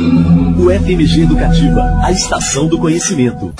O FMG Educativa, a estação do conhecimento.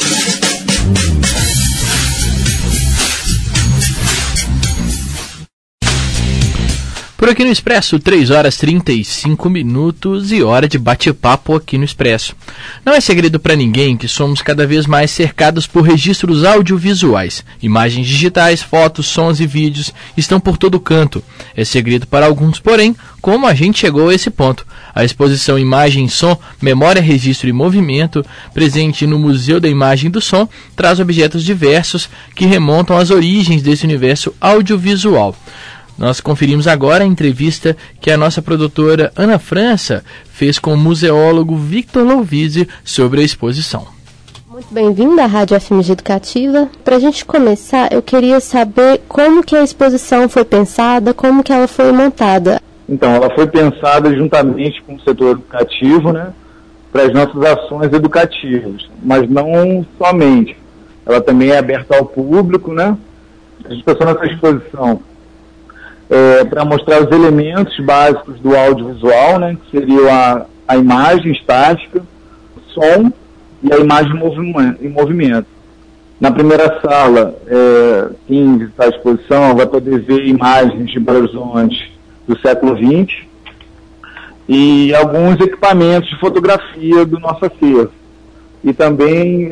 Por aqui no Expresso, 3 horas 35 minutos e hora de bate-papo aqui no Expresso. Não é segredo para ninguém que somos cada vez mais cercados por registros audiovisuais. Imagens digitais, fotos, sons e vídeos estão por todo canto. É segredo para alguns, porém, como a gente chegou a esse ponto. A exposição Imagem e Som, Memória, Registro e Movimento, presente no Museu da Imagem e do Som, traz objetos diversos que remontam às origens desse universo audiovisual. Nós conferimos agora a entrevista que a nossa produtora Ana França fez com o museólogo Victor Louvise sobre a exposição. Muito bem-vindo à Rádio FMG Educativa. Para a gente começar, eu queria saber como que a exposição foi pensada, como que ela foi montada. Então, ela foi pensada juntamente com o setor educativo, né, para as nossas ações educativas, mas não somente. Ela também é aberta ao público, né? A gente pensou nessa exposição para mostrar os elementos básicos do audiovisual, né, que seria a imagem estática, o som e a imagem em movimento. Na primeira sala, quem visitar a exposição vai poder ver imagens de Belo Horizonte do século XX e alguns equipamentos de fotografia do nosso acervo. E também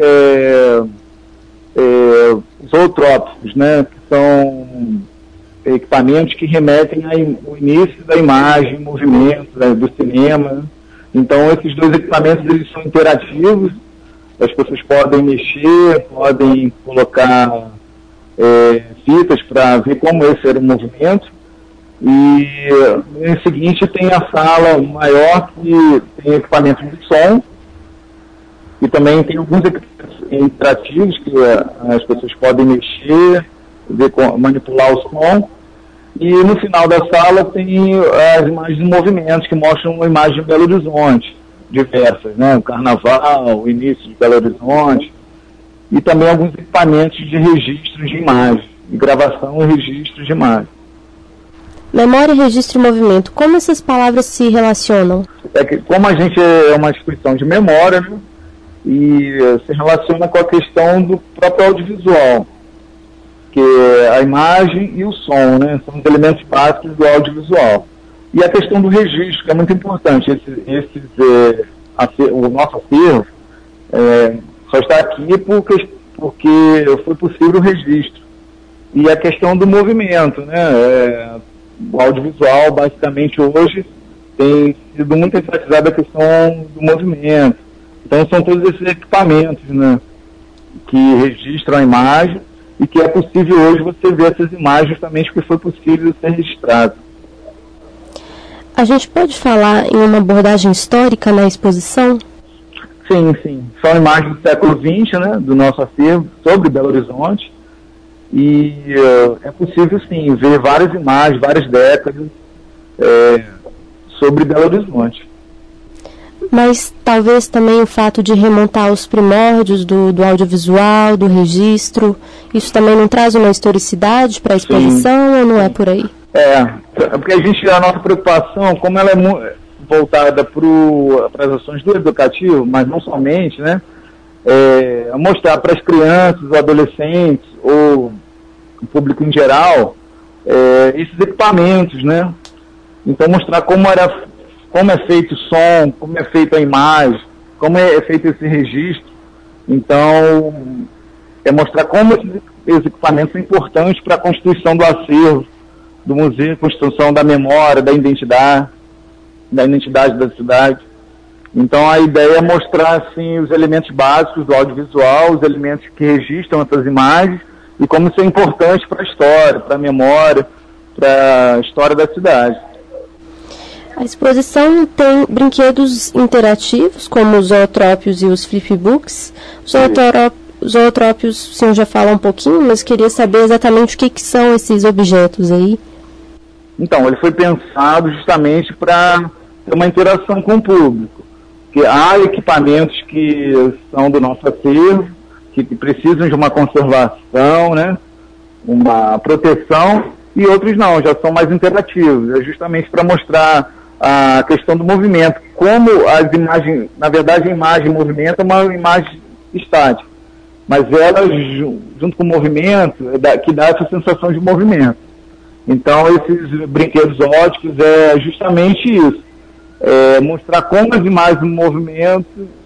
os zootrópicos, né, que são equipamentos que remetem ao início da imagem, movimento, né, do cinema. Então, esses dois equipamentos eles são interativos, as pessoas podem mexer, podem colocar fitas para ver como esse era o movimento. E no seguinte tem a sala maior que tem equipamentos de som e também tem alguns equipamentos interativos que as pessoas podem mexer, manipular o som. E no final da sala tem as imagens de movimentos que mostram uma imagem de Belo Horizonte, diversas, né? O carnaval, o início de Belo Horizonte, e também alguns equipamentos de registros de imagem, de gravação e registros de imagem. Memória, registro e movimento, como essas palavras se relacionam? Como a gente é uma instituição de memória, né? E se relaciona com a questão do próprio audiovisual, que é a imagem e o som, né? São os elementos básicos do audiovisual. E a questão do registro, que é muito importante. O nosso acervo só está aqui porque foi possível o registro. E a questão do movimento, né? O audiovisual, basicamente, hoje tem sido muito enfatizada a questão do movimento. Então, são todos esses equipamentos, né, que registram a imagem e que é possível hoje você ver essas imagens justamente porque foi possível ser registrado. A gente pode falar em uma abordagem histórica na exposição? Sim, sim. São imagens do século XX, né, do nosso acervo sobre Belo Horizonte. E é possível, sim, ver várias imagens, várias décadas sobre Belo Horizonte. Mas talvez também o fato de remontar os primórdios do audiovisual, do registro, isso também não traz uma historicidade para a exposição, sim, ou não é por aí? Porque a nossa preocupação, como ela é voltada para as ações do educativo, mas não somente, né, mostrar para as crianças, os adolescentes, ou o público em geral, esses equipamentos, né? Então mostrar como é feito o som, como é feita a imagem, como é feito esse registro. Então, mostrar como esses equipamentos são importantes para a constituição do acervo, do museu, a constituição da memória, da identidade da cidade. Então, a ideia é mostrar, assim, os elementos básicos do audiovisual, os elementos que registram essas imagens e como isso é importante para a história, para a memória, para a história da cidade. A exposição tem brinquedos interativos, como os zootrópios e os flipbooks. Os zootrópios, o senhor já fala um pouquinho, mas queria saber exatamente o que são esses objetos aí. Então, ele foi pensado justamente para ter uma interação com o público. Porque há equipamentos que são do nosso acervo, que precisam de uma conservação, né, uma proteção, e outros não, já são mais interativos. É justamente para mostrar a questão do movimento, como as imagens, na verdade a imagem em movimento é uma imagem estática, mas ela, junto com o movimento, que dá essa sensação de movimento. Então, esses brinquedos óticos é justamente isso, mostrar como as imagens em movimento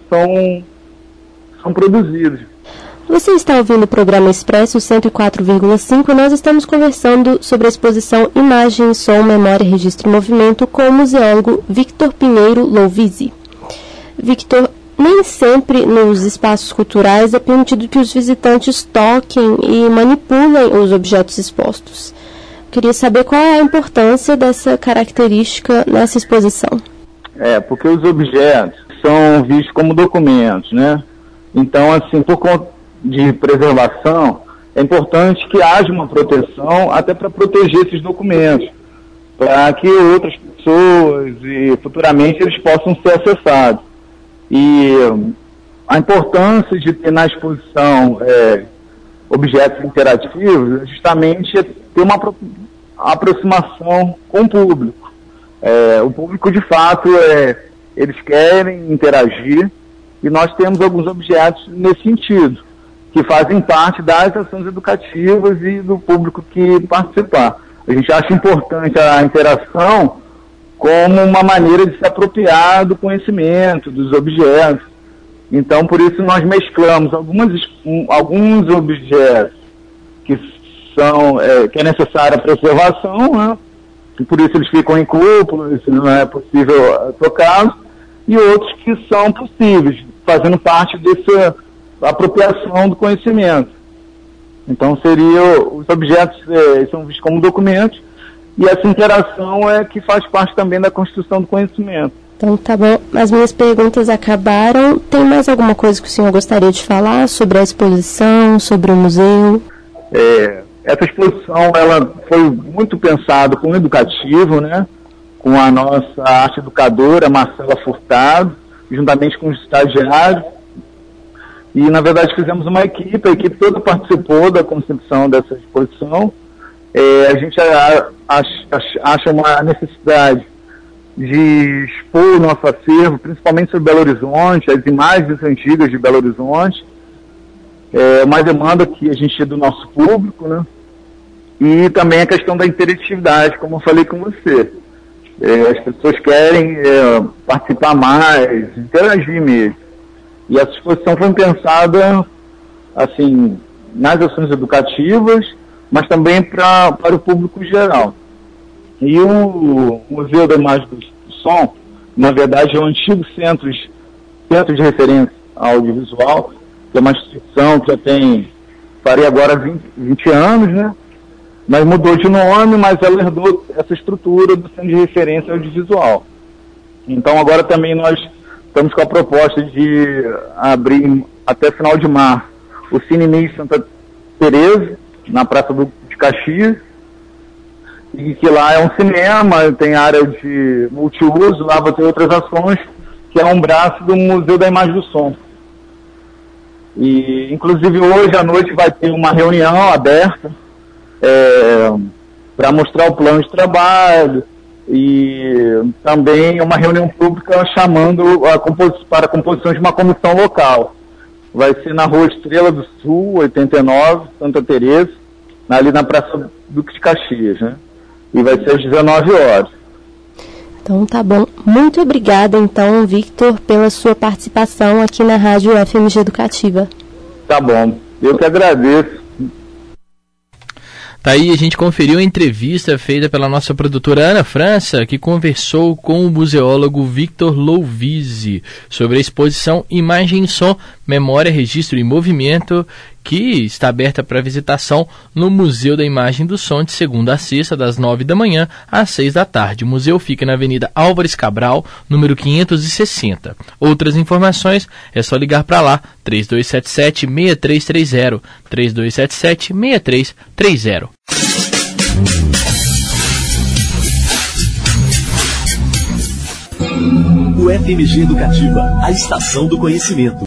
são produzidas. Você está ouvindo o programa Expresso 104,5 e nós estamos conversando sobre a exposição Imagem, Som, Memória, Registro e Movimento com o museólogo Victor Pinheiro Louvisi. Victor, nem sempre nos espaços culturais é permitido que os visitantes toquem e manipulem os objetos expostos. Queria saber qual é a importância dessa característica nessa exposição. Porque os objetos são vistos como documentos, né? Então, assim, por conta de preservação, é importante que haja uma proteção até para proteger esses documentos, para que outras pessoas e futuramente eles possam ser acessados. E a importância de ter na exposição objetos interativos é justamente ter uma aproximação com o público. O público, de fato, eles querem interagir, e nós temos alguns objetos nesse sentido, que fazem parte das ações educativas e do público que participar. A gente acha importante a interação como uma maneira de se apropriar do conhecimento, dos objetos. Então, por isso, nós mesclamos alguns objetos que é necessária a preservação, né? E por isso eles ficam em cúpulas, não é possível tocá-los, e outros que são possíveis, fazendo parte dessa apropriação do conhecimento. Então, os objetos são vistos como documentos, e essa interação é que faz parte também da construção do conhecimento. Então, tá bom. As minhas perguntas acabaram. Tem mais alguma coisa que o senhor gostaria de falar sobre a exposição, sobre o museu? Essa exposição, ela foi muito pensada como educativo, né? Com a nossa arte educadora, Marcela Furtado, juntamente com os estagiários. E, na verdade, fizemos uma equipe, a equipe toda participou da concepção dessa exposição. A gente acha uma necessidade de expor o nosso acervo, principalmente sobre Belo Horizonte, as imagens antigas de Belo Horizonte, uma demanda que a gente tem do nosso público, né? E também a questão da interatividade, como eu falei com você. As pessoas querem participar mais, interagir mesmo. E essa exposição foi pensada, assim, nas ações educativas, mas também para o público geral. E o Museu da Imagem do Som, na verdade, é um antigo centro de referência audiovisual, que é uma instituição que já faria agora 20 anos, né? Mas mudou de nome, mas ela herdou essa estrutura do centro de referência audiovisual. Então, agora também nós estamos com a proposta de abrir, até final de março, o Cine Miss Santa Teresa, na Praça de Caxias, e que lá é um cinema, tem área de multiuso, lá vai ter outras ações, que é um braço do Museu da Imagem do Som. E, inclusive, hoje à noite vai ter uma reunião aberta para mostrar o plano de trabalho, e também uma reunião pública chamando para a composição de uma comissão local. Vai ser na Rua Estrela do Sul, 89, Santa Teresa, ali na Praça Duque de Caxias, né? E vai ser às 19 horas. Então tá bom. Muito obrigada, então, Victor, pela sua participação aqui na Rádio FMG Educativa. Tá bom. Eu que agradeço. Tá aí, a gente conferiu a entrevista feita pela nossa produtora Ana França, que conversou com o museólogo Victor Louvisi sobre a exposição Imagem, Som, Memória, Registro e Movimento, que está aberta para visitação no Museu da Imagem do Som de segunda a sexta, das 9 da manhã às 6 da tarde. O museu fica na Avenida Álvares Cabral, número 560. Outras informações é só ligar para lá, 3277-6330, 3277-6330. O FMG Educativa, a estação do conhecimento.